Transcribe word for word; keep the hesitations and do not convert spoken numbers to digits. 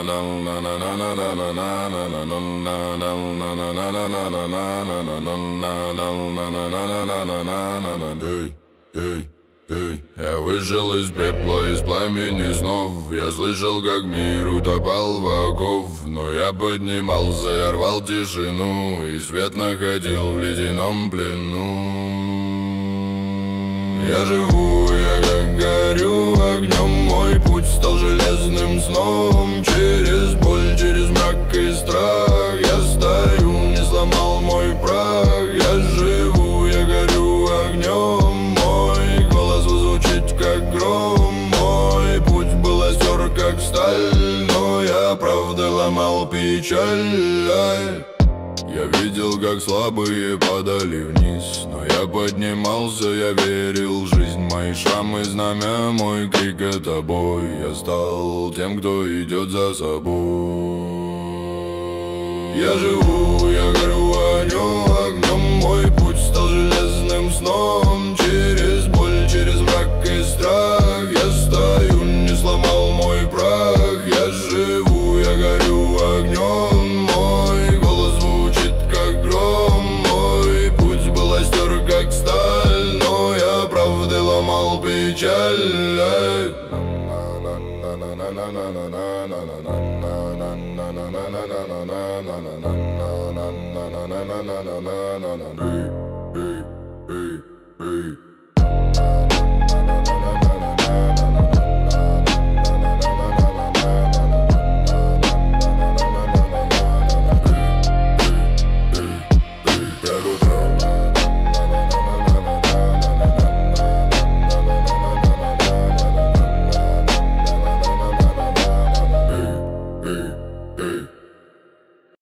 Я вышел из пепла, из пламени снов. Я слышал, как мир утопал в оков. Но я поднимался, я рвал тишину, и свет находил в ледяном плену. Я живу, я как горю огнем. Мой путь стал железным сном. Через боль, через мрак и страх я стою, не сломал мой прах. Я живу, я горю огнем. Мой голос звучит как гром. Мой путь был остер как сталь, но я правда ломал печаль. Я видел, как слабые падали вниз, но я поднимался, я верил в жизнь. Мои шрамы, знамя, мой крик — это бой. Я стал тем, кто идет за собой. Я живу, я горю огнем, огнем. Мой путь стал железным сном. Через боль, через мрак и страх я стою, не сломал мой прах. Я живу, я горю огнем. Мой голос звучит как гром. Мой путь был остер как сталь, но я правда ломал печаль. Pero